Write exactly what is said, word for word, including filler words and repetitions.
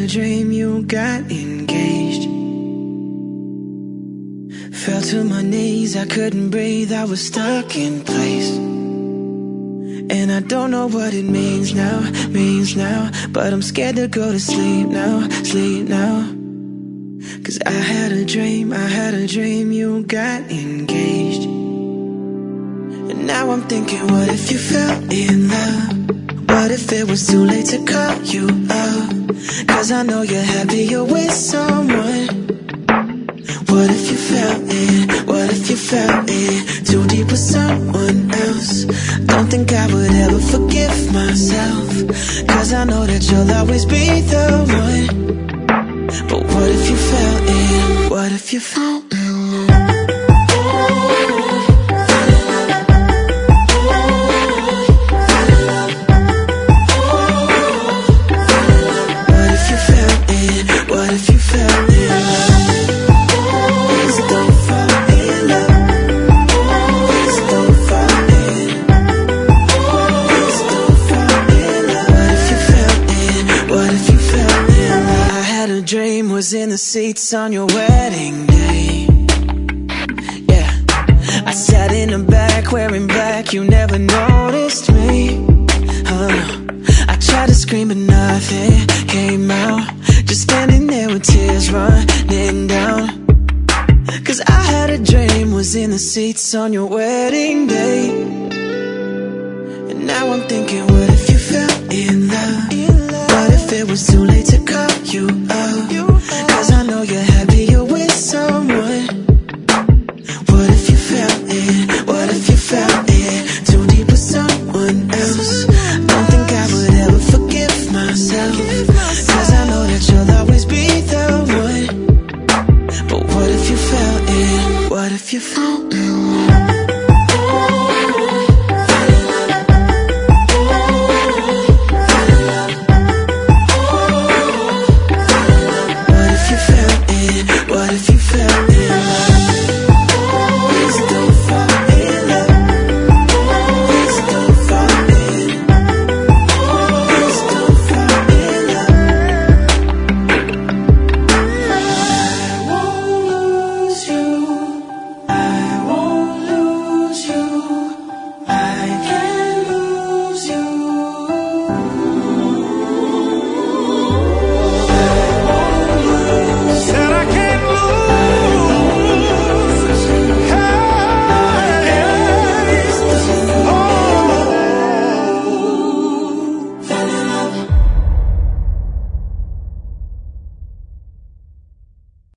dream you got engaged. Fell to my knees, I couldn't breathe, I was stuck in place. And I don't know what it means now, means now, but I'm scared to go to sleep now, sleep now. Cause I had a dream, I had a dream you got engaged. And now I'm thinking, what if you fell in love? What if it was too late to call you up? Cause I know you're happier with someone. What if you fell in, what if you fell in too deep with someone else? Don't think I would ever forgive myself, cause I know that you'll always be the one. But what if you fell in, what if you fell in? Was in the seats on your wedding day. Yeah, I sat in the back wearing black, you never noticed me. Oh no, I tried to scream but nothing came out. Just standing there with tears running down. Cause I had a dream, was in the seats on your wedding day. And now I'm thinking, what if you fell in love? What if it was too late to call you